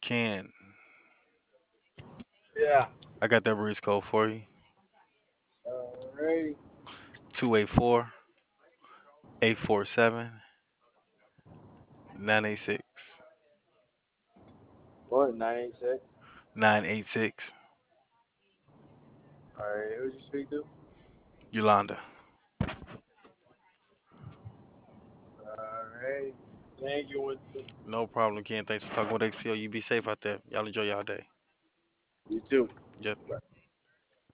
Ken, Yeah. I got that breeze code for you. Alright. 284-847-986. What? 986. 986. Alright. Who'd you speak to? Yolanda. Alright. Thank you, Winston. No problem, Ken. Thanks for talking with HCO. You be safe out there. Y'all enjoy y'all day. You too. Yep. Bye.